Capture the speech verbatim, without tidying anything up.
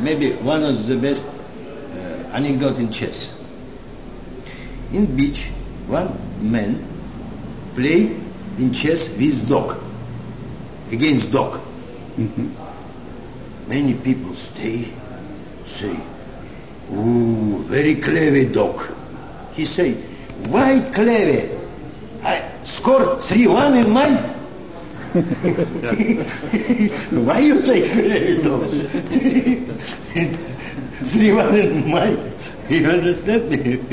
maybe one of the best uh, anecdote in chess. In beach, one man play in chess with dog, against dog. Mhm. Many people stay, say, ooh, very clever dog. He say, why clever? I score three one in mine. Why you say clever dog? three one in mine. You understand me?